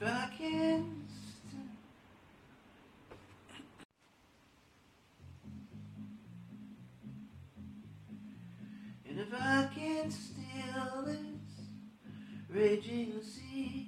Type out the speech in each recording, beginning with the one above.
I can and if I can still this raging sea.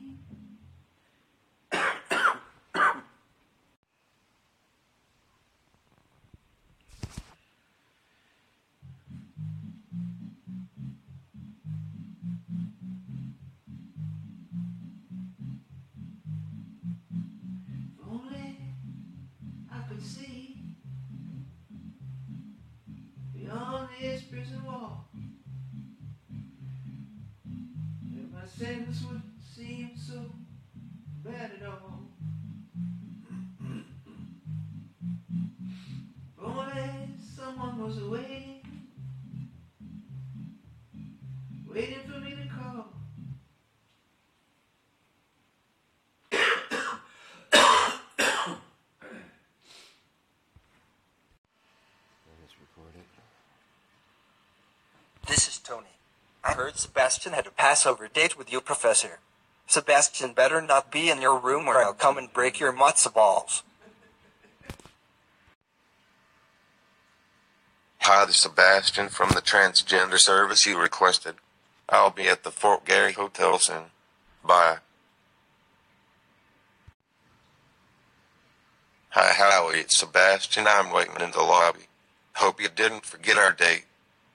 If only I could see beyond this prison wall, if my sentence would seem so bad at all. If only someone was waiting for me to call. This is Tony. I heard Sebastian had a Passover date with you, Professor. Sebastian better not be in your room or I'll come and break your matzo balls. Hi, this is Sebastian from the transgender service you requested. I'll be at the Fort Gary Hotel soon. Bye. Hi, Howie, it's Sebastian. I'm waiting in the lobby. Hope you didn't forget our date.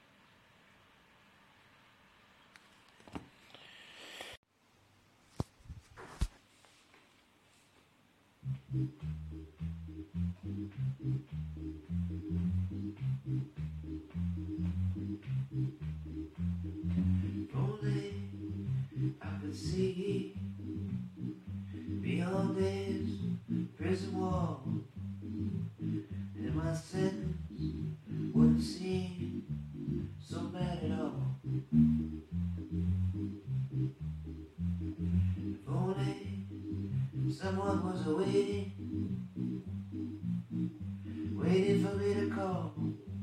If only I could see beyond this prison wall, and my sentence wouldn't seem so bad at all. If only someone was waiting for me to call,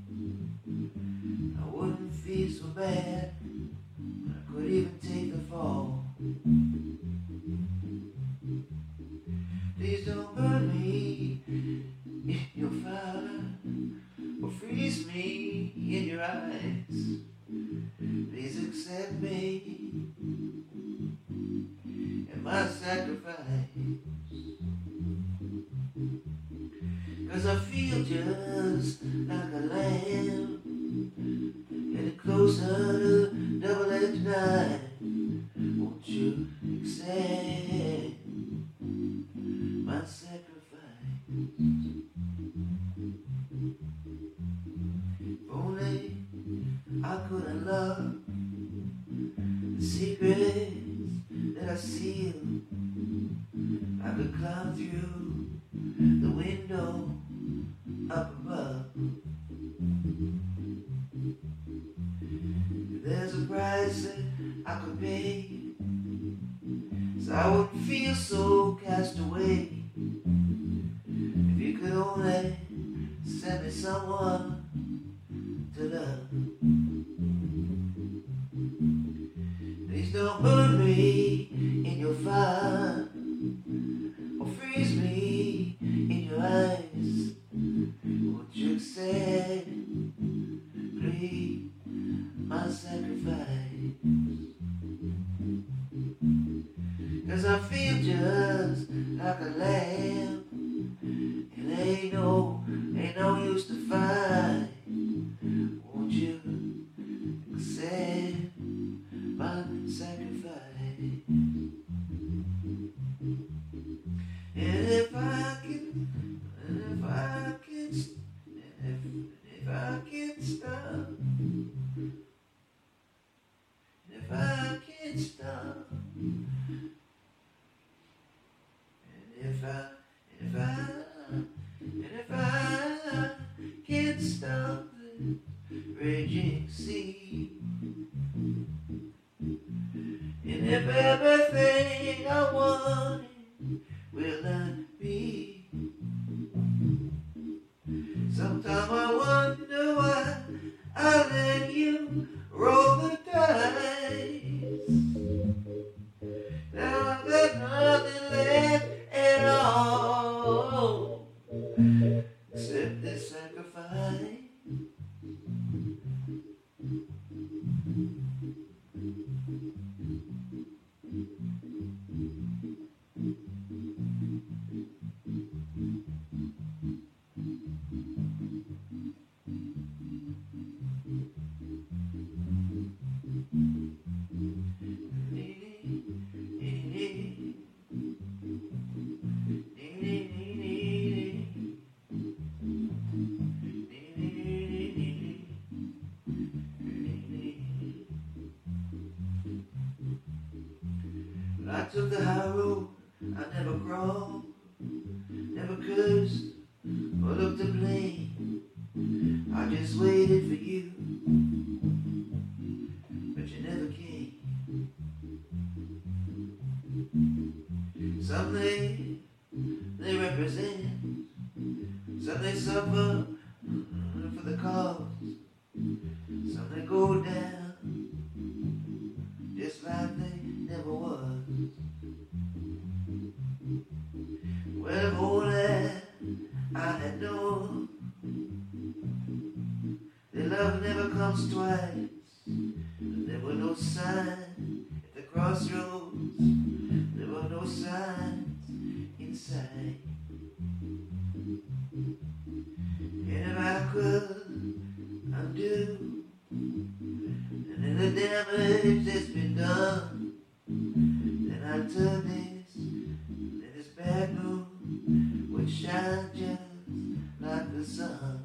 I wouldn't feel so bad. I could even take the fall. Please don't burn me in your fire or freeze me in your eyes. Please accept me and my sacrifice. 'Cause I feel just like a lamb, getting closer to double-edged knife. Won't you accept my sacrifice? If only I could unlock the secrets that I seal, I could climb through the window up above. There's a price that I could pay, so I wouldn't feel so cast away. If you could only send me someone to love. Please don't burn me in your fire or freeze me in your eyes. Won't you accept, please, my sacrifice? 'Cause I feel just like a lamb, and ain't no use to fight. Won't you accept my sacrifice? And if I can stop, if I can stop, and if I can't stop the raging sea, and if everything I wanted will not be, sometime I wonder why I let you roll the dice. Now I've got nothing left they represent, some they suffer for the cause, some they go down just like they never was. Well, if only I had known that love never comes twice, there were no signs at the crossroads, there were no signs inside. And if I could undo any of the damage that's been done, then I'd turn this bad moon would shine just like the sun.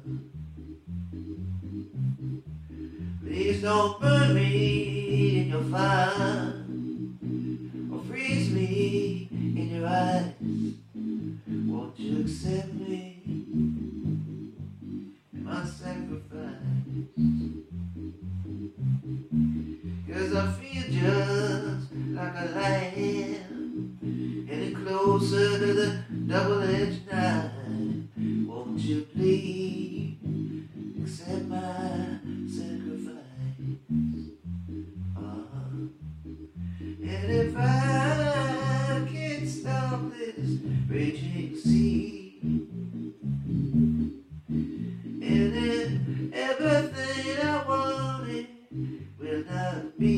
Please don't burn me in your fire, or freeze me in your eyes. Won't you accept me in my sacrifice? 'Cause I feel just like a lamb, heading closer to the double-edged knife. Won't you please accept my sacrifice? And if I can't stop this raging sea, and if everything I wanted will not be,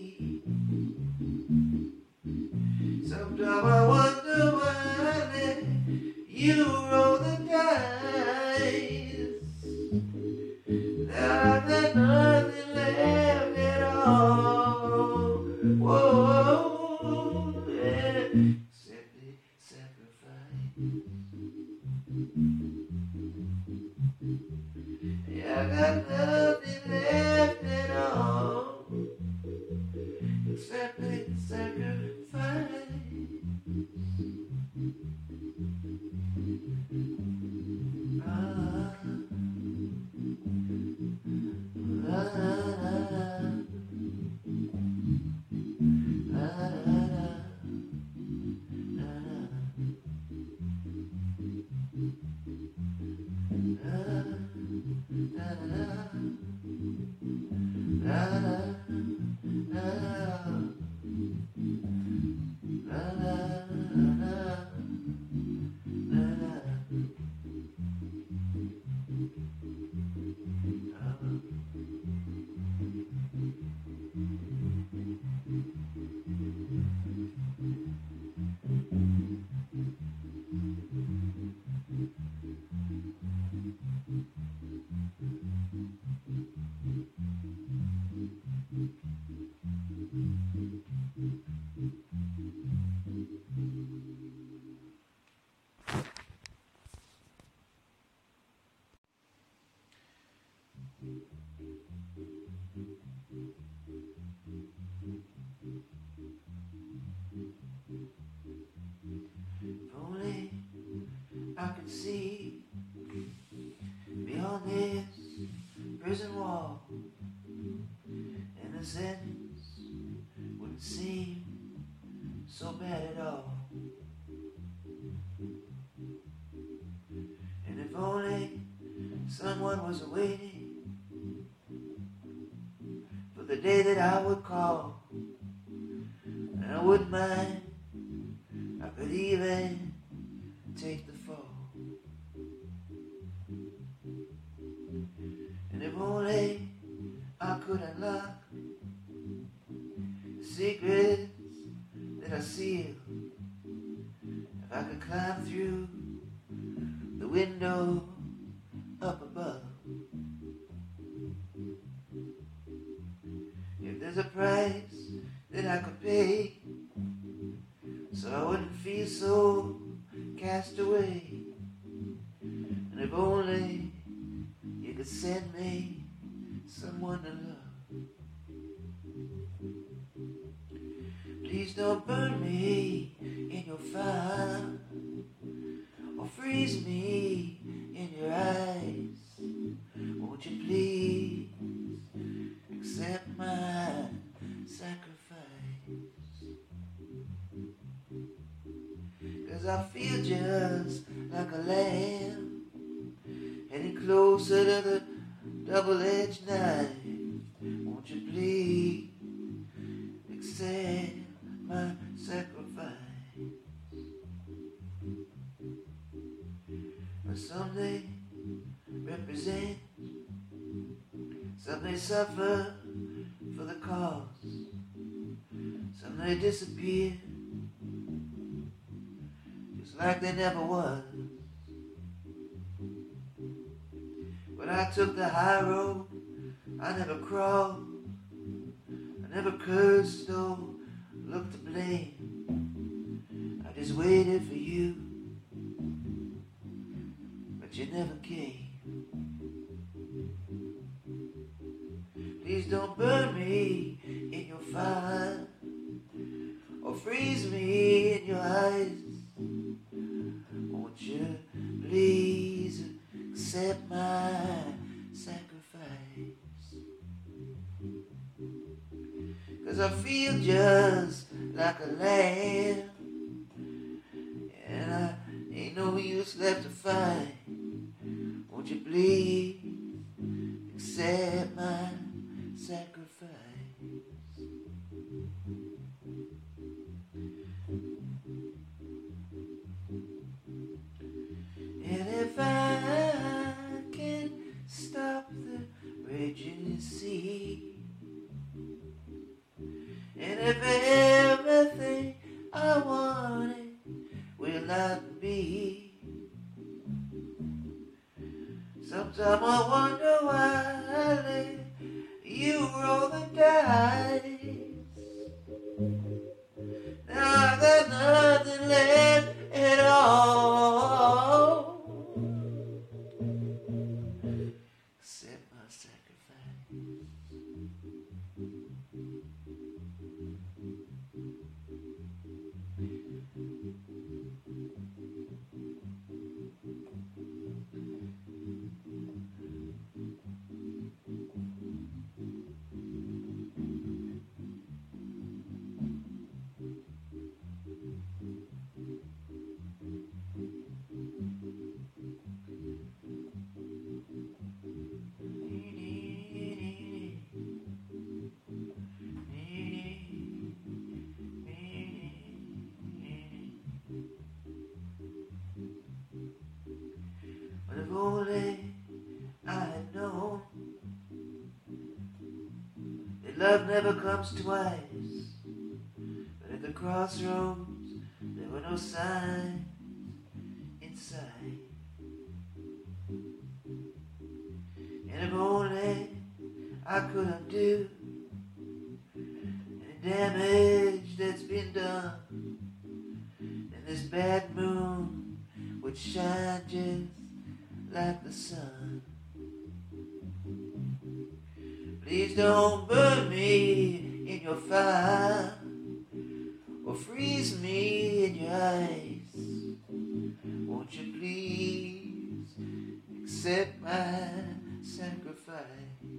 sometimes I wonder why I let you roll the dice. Now I've got nothing left at all. Whoa, yeah. Except the sacrifice. Yeah, I got nothing left at all except the sacrifice. If only I could see beyond this prison wall, and the sentence wouldn't seem so bad at all. And if only someone was waiting for the day that I would call, and I wouldn't mind, I could even take the fall. And if only I could unlock the secrets that I seal, if I could climb through the window up above. If there's a price that I could pay, so I wouldn't feel so cast away, and if only you could send me someone to love. Please don't burn me in your fire, or freeze me in your eyes. Won't you please accept my sacrifice? 'Cause I feel just like a lamb, heading closer to the double-edged knife. Won't you please accept my sacrifice? Someday represent, someday suffer for the cause, someday disappear just like they never was. But I took the high road, I never crawled, I never cursed or looked to blame. I just waited for you, but you never came. Please don't burn me in your fire or freeze me in your eyes. Won't you please accept my sacrifice? 'Cause I feel just like a lamb, and I ain't no use left to fight. Won't you please accept my sacrifice? And if I can stop the raging sea, and if everything I wanted will not be, sometimes I wonder why I let you roll the dice. Now I got nothing left at all except my sacrifice. But if only I had known that love never comes twice, but at the crossroads there were no signs in sight. And if only I could undo any damage that's been done, then this bad moon would shine just like the sun. Please don't burn me in your fire or freeze me in your ice. Won't you please accept my sacrifice?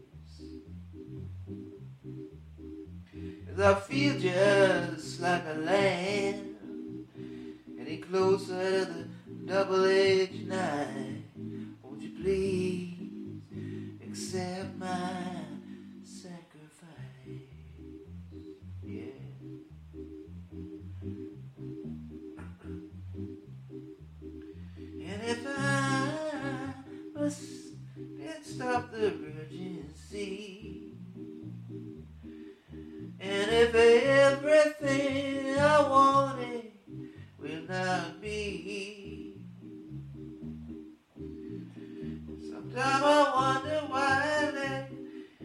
'Cause I feel just like a lamb, getting closer to the double-edged knife. Won't you please accept my sacrifice? Yeah. And if I must stop the raging sea, and if everything I wanted will not be, sometimes I wonder why I let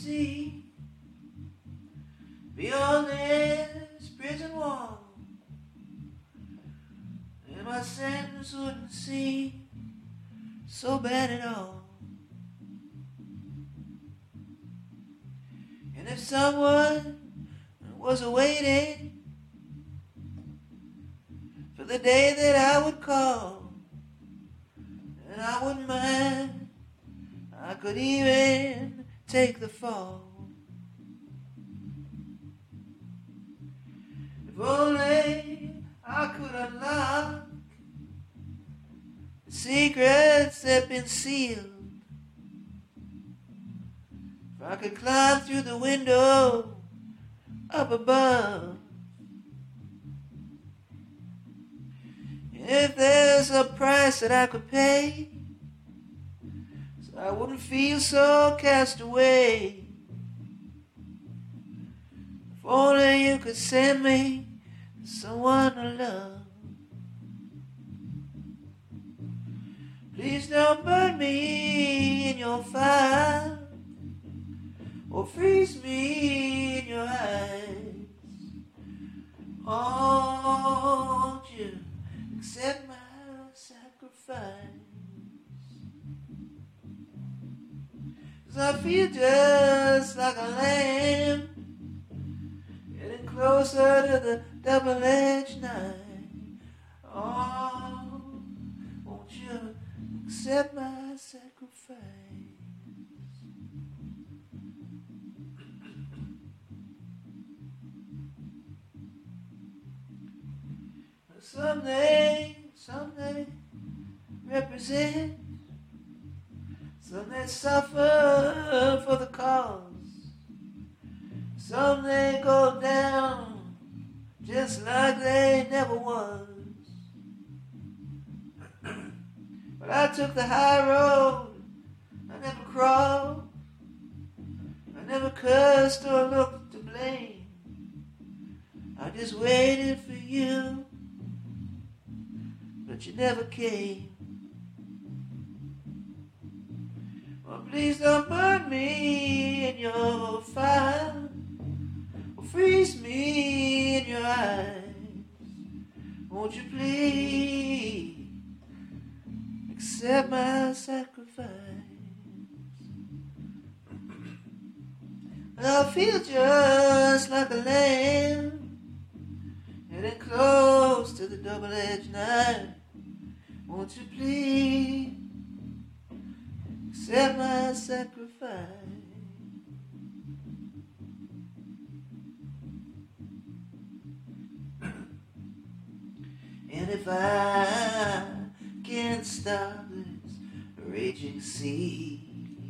see beyond this prison wall, and my sentence wouldn't seem so bad at all. And if someone was awaiting for the day that I would call, and I wouldn't mind, I could even take the fall. If only I could unlock the secrets that have been sealed. If I could climb through the window up above. If there's a price that I could pay, so I wouldn't feel so cast away. If only you could send me someone to love. Please don't burn me in your fire, or freeze me in your eyes. Won't you accept my sacrifice? 'Cause I feel just like a lamb, getting closer to the double-edged knife. Oh, won't you accept my sacrifice? Someday, represent some that suffer for the cause. Some they go down just like they never was. But I took the high road, I never crawled, I never cursed or looked to blame. I just waited for you, but you never came. Well, please don't burn me in your fire, or freeze me in your eyes. Won't you please accept my sacrifice? I feel just like a lamb, getting close to the double-edged knife. Won't you please accept my sacrifice? And if I can't stop this raging sea,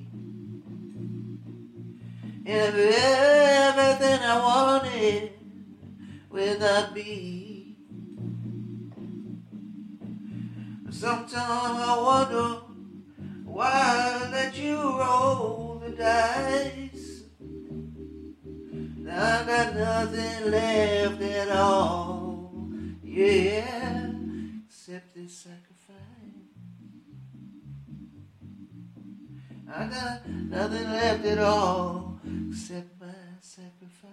and if everything I wanted will not be, sometimes I wonder why I let you roll the dice. Now I got nothing left at all, yeah, except this sacrifice. I got nothing left at all except my sacrifice.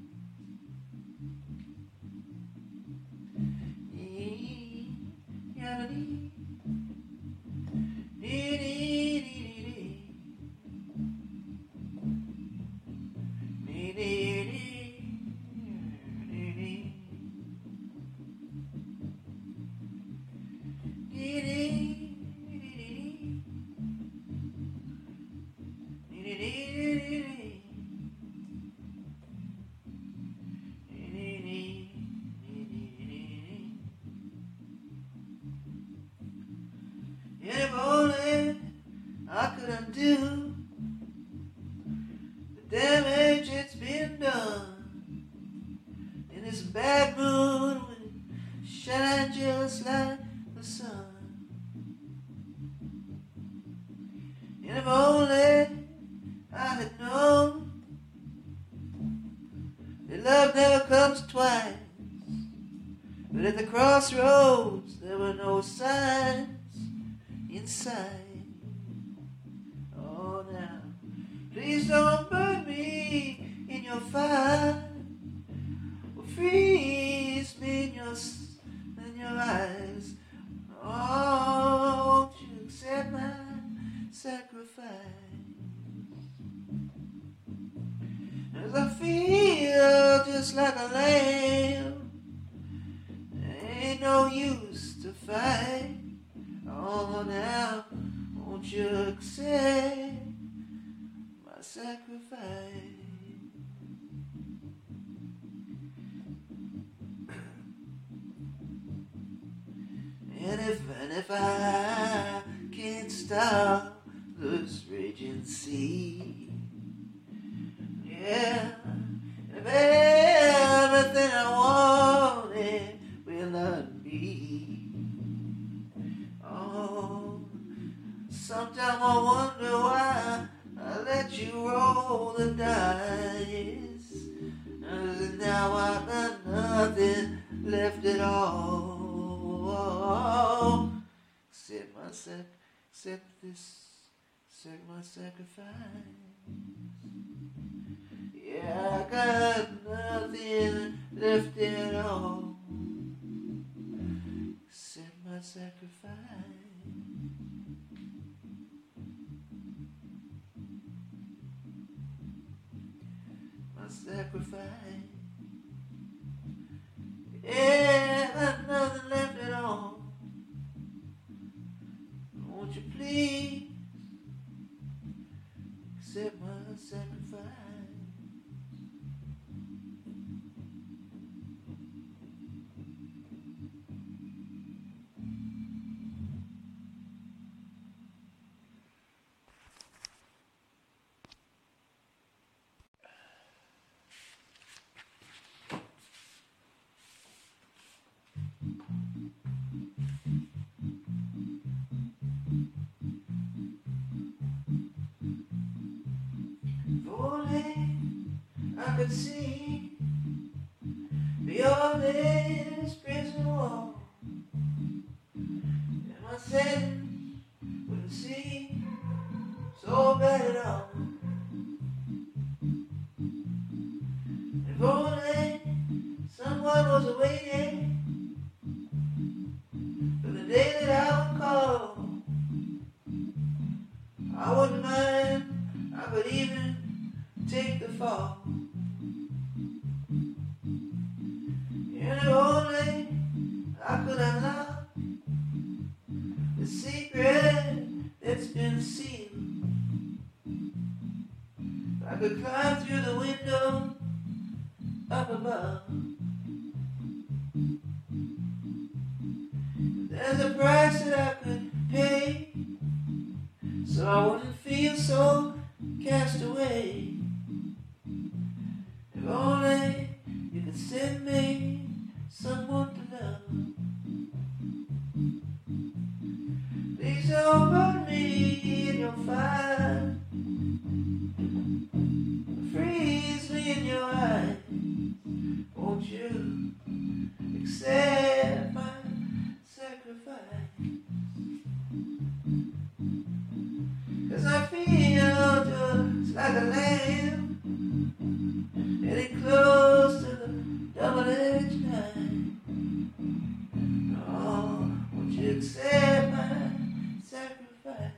If only I could undo the damage it's been done, and this bad moon would shine just like the sun. And if only I had known that love never comes twice, but at the crossroads there were no signs inside. Oh, now, please don't burn me me in your fire, or freeze me in your eyes. Oh, won't you accept my sacrifice? As I feel just like a lamb, ain't no use to fight. Oh, now won't you accept my sacrifice? And if I can't stop this raging sea, yeah, if everything I wanted will not be, oh, sometimes I wonder why I let you roll the dice, and now I've got nothing left at all. Accept my sacrifice. Yeah, I got nothing left at all. Accept my sacrifice. My sacrifice. Yeah, I got nothing left at all. Won't you please accept my sacrifice? If only I could see beyond this prison wall, and my sentence wouldn't seem so bad at all. If only someone was waiting for the day that I would call, I wouldn't mind, I could even take the fall. And if only I could unlock the secret that's been sealed, if I could climb through the window up above. There's a price that I could pay, so I wouldn't feel so cast away. If only you could send me someone to love. Please don't burn me in your fire, freeze me in your eyes. Won't you accept my sacrifice? 'Cause I feel just like a lamb getting close to the double-edged knife. Oh, won't you accept my sacrifice?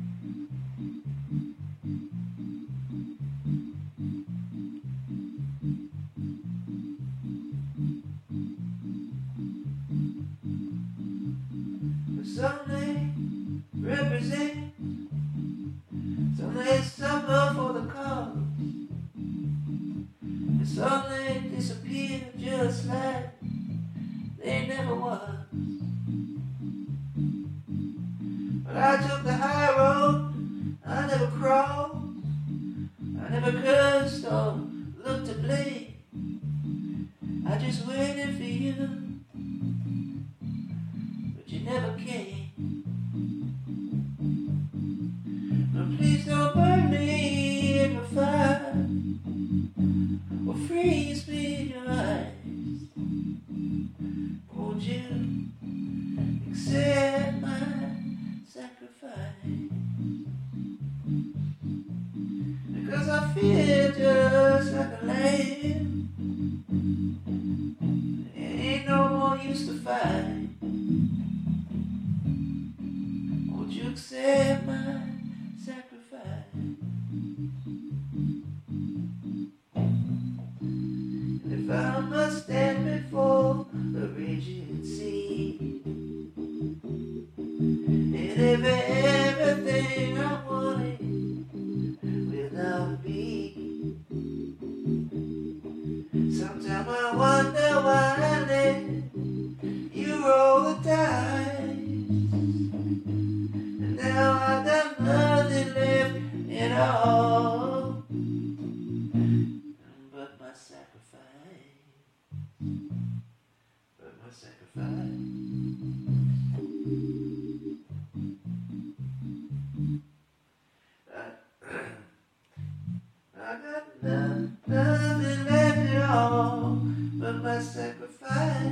But someday represent, someday suffer for the cause, and someday disappear just like they never was. But I took the high road, I never crawled, I never cursed or looked to blame. I just waited for you, but you never came. But please don't burn me in your fire, or freeze me in your eyes. Won't you accept my sacrifice? Because I feel just all but my sacrifice. But my sacrifice. I got nothing left at all but my sacrifice.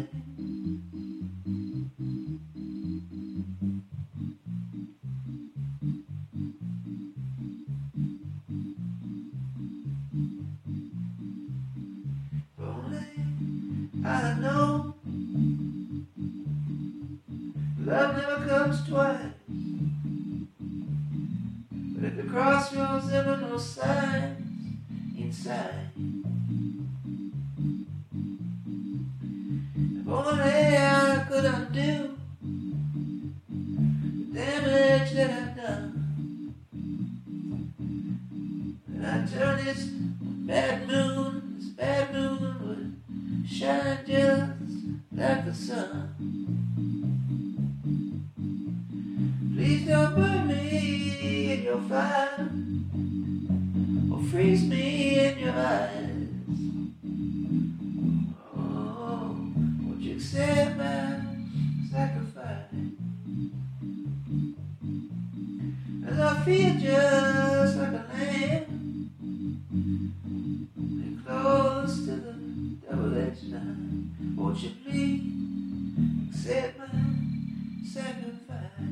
I know love never comes twice, but at the crossroads there were no signs inside. If only I could undo the damage that I've done, and I'd turn this bad moon would shine just like the sun. Please don't burn me in your fire, or freeze me in your eyes. Oh, won't you accept my sacrifice? As I feel just like a lamb, and close to the double-edged knife. Won't you please accept my sacrifice?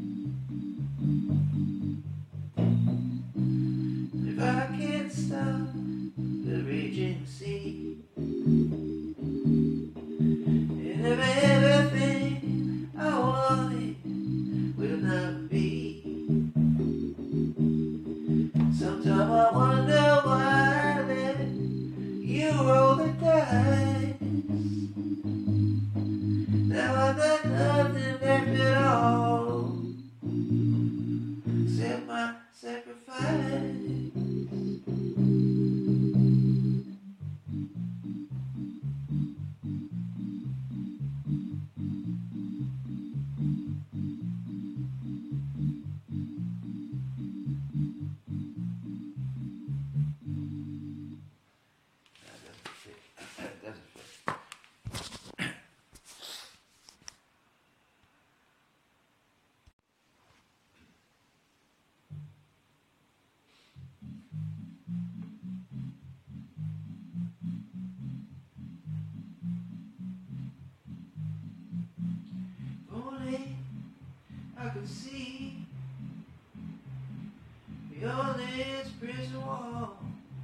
If I can't stop the raging sea, and if everything I wanted will not be, sometimes I wonder why I let you roll the dice. Now I've got nothing left at all except my sacrifice. That doesn't fit. Only I could see beyond this prison wall,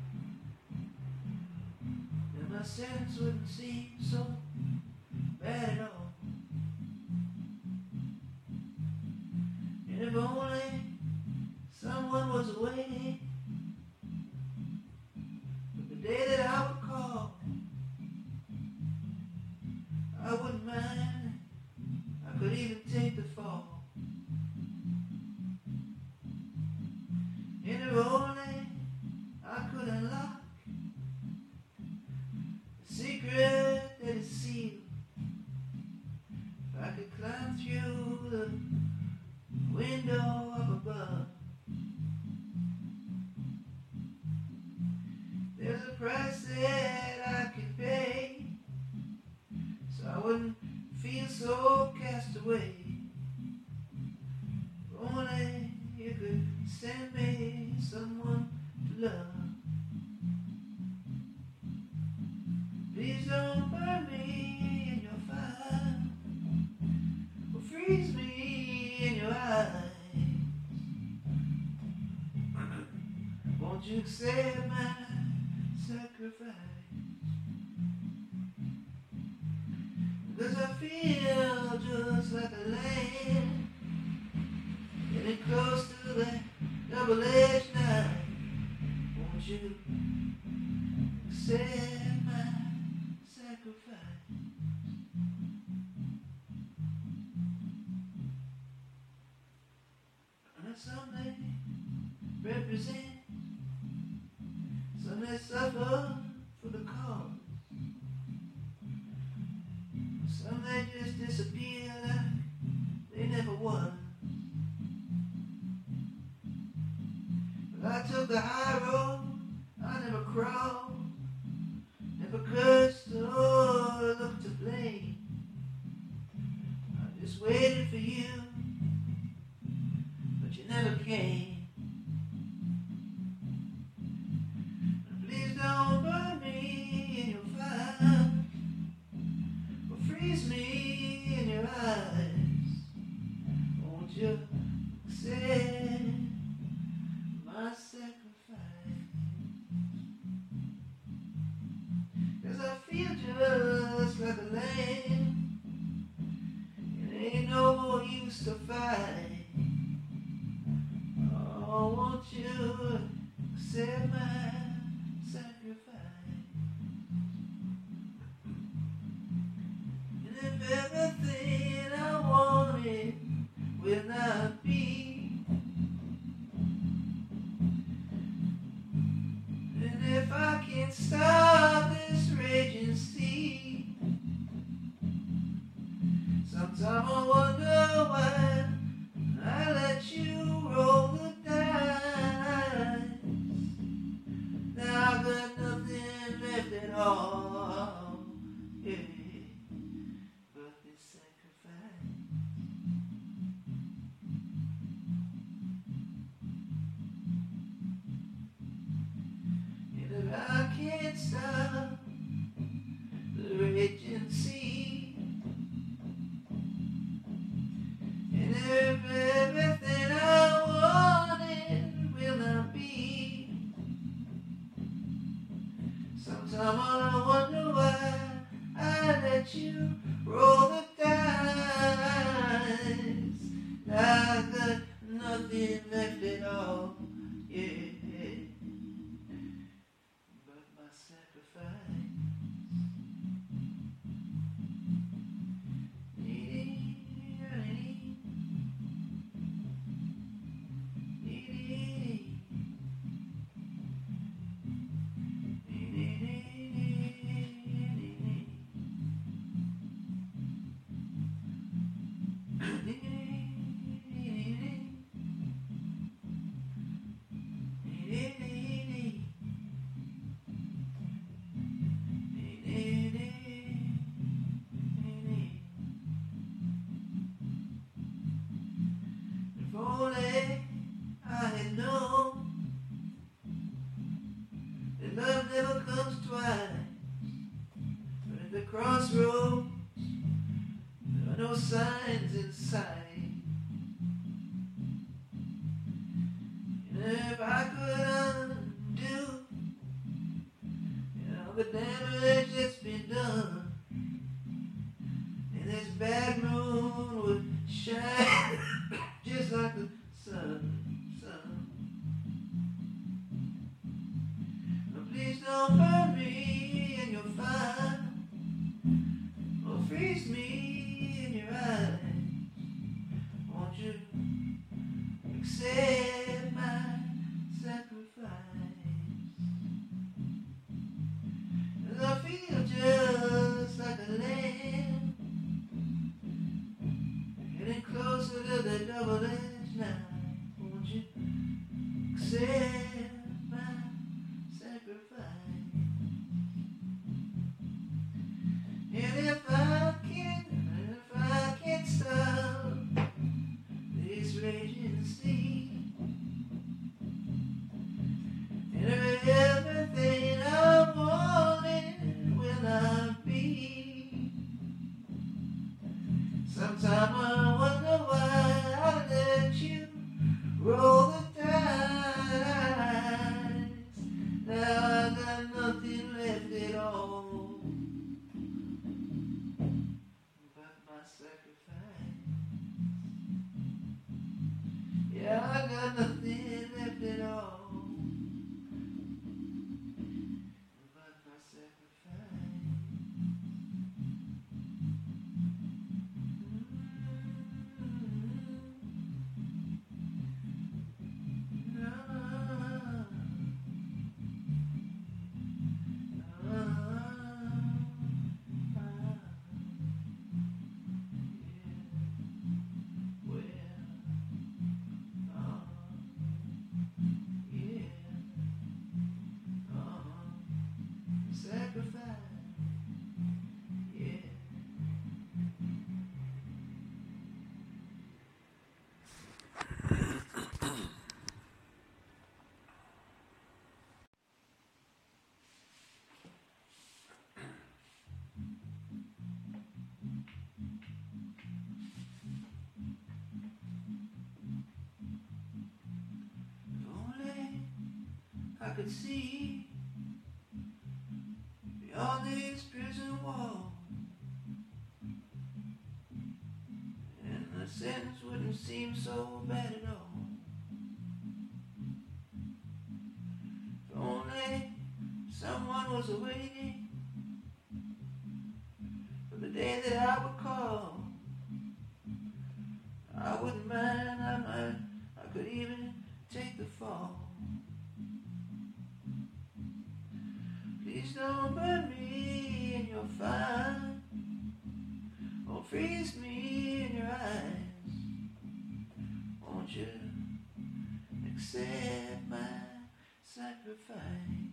and my sentence wouldn't seem so bad at all. And if only someone was waiting for the day that I would call, I wouldn't mind. I could even take the fall. And if only I could unlock the secret that is sealed, if I could climb through the window up above. There's a price that I can pay, so I wouldn't feel so cast away. If only you could send me someone to love. Please don't burn me in your fire, or freeze me in your eyes. Won't you accept my sacrifice? Because I feel just like a lamb, getting close to that double-edged knife. Won't you accept my sacrifice? And that someday represent some that suffer for the cause. Some that just disappear like they never was. Well, I took the high road, I never crawled, never cursed or looked to blame. I just waited for you, but you never came. Please don't burn me in your fire, or freeze me in your eyes. Won't you accept my sacrifice? 'Cause I feel just like a lamb, and ain't no more use to fight. Oh, won't you accept my sacrifice? And if everything I wanted will not be, and if I can't stop this raging sea, sometime I wonder why I let you roll the dice. Now I've got nothing left at all, yeah, but this sacrifice. And if I can't stop the raging sea, and if everything I wanted will not be, sometime I wonder why I let you roll the dice. Now I got nothing left at all, yeah, but my sacrifice. If only I had known that love never comes twice, but at the crossroads there are no signs in sight. And if I could undo the damage that's been done, and this bad moon would shine just like the sun. But please don't burn me in your fire, or freeze me in your eyes. Won't you accept my sacrifice? 'Cause I feel just like a lamb, getting close could see beyond these prison walls, and the sentence wouldn't seem so bad at all. If only someone was waiting for the day that I would call, I wouldn't mind, I could even take the fall. Please don't burn me in your fire, or freeze me in your eyes. Won't you accept my sacrifice?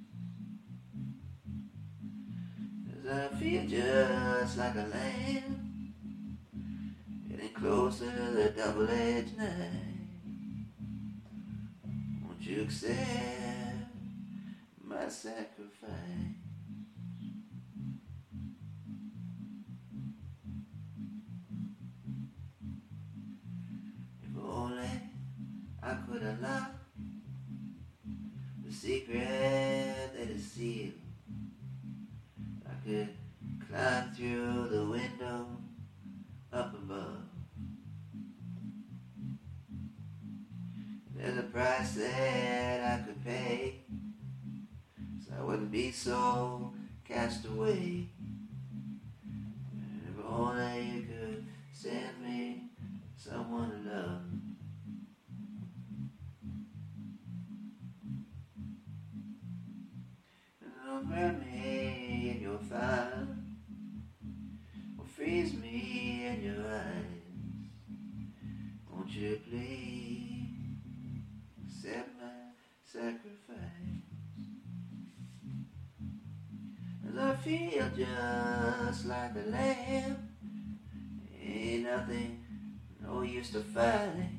'Cause I feel just like a lamb, getting closer to the double-edged knife. Won't you accept my sacrifice? If only I could unlock the secret that is sealed, I could climb through the window up above. There's a price that I could pay, so I wouldn't be so cast away. And if only you could send me someone to love. Don't burn me in your fire, or freeze me in your eyes. Won't you please accept my sacrifice? 'Cause I feel just like a lamb, ain't nothing, no use to fight.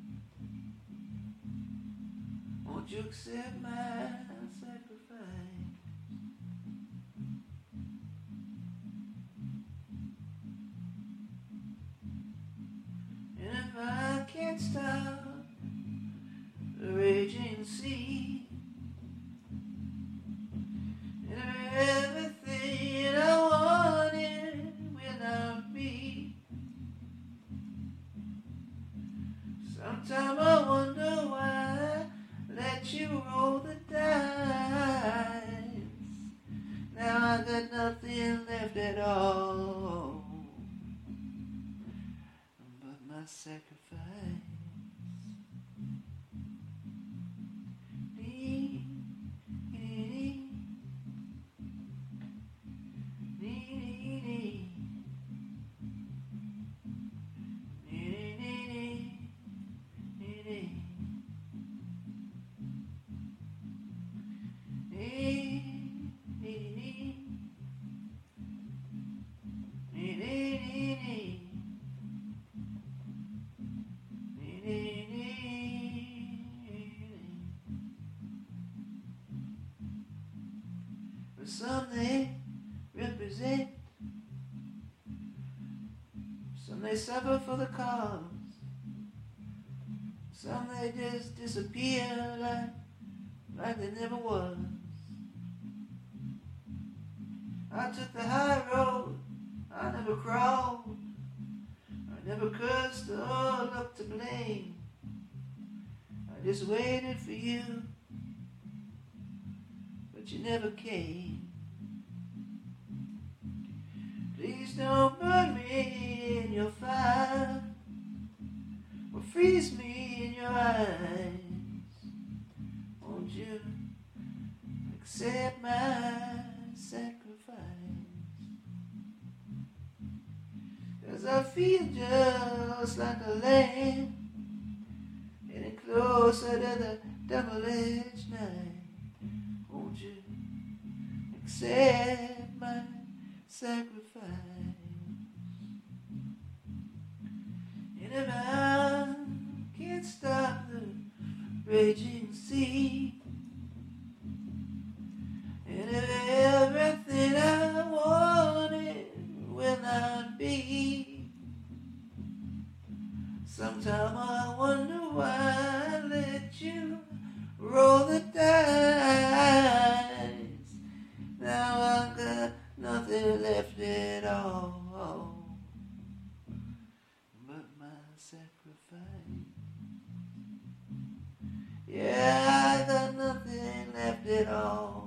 Won't you accept my sacrifice? And if I can't stop the raging sea, and everything I wanted will not be, sometime I wonder why I let you roll the dice. Now I got nothing left at all but my sacrifice. Some they represent, some they suffer for the cause, some they just disappear like they never was. I took the high road, I never crawled, I never cursed or looked to blame. I just waited for you, but you never came. Please don't burn me in your fire, or freeze me in your eyes. Won't you accept my sacrifice? 'Cause I feel just like a lamb, getting closer to the double-edged knife. Won't you accept my sacrifice? And if I can't stop the raging sea, and if everything I wanted will not be, sometime I wonder why I let you roll the dice. it all.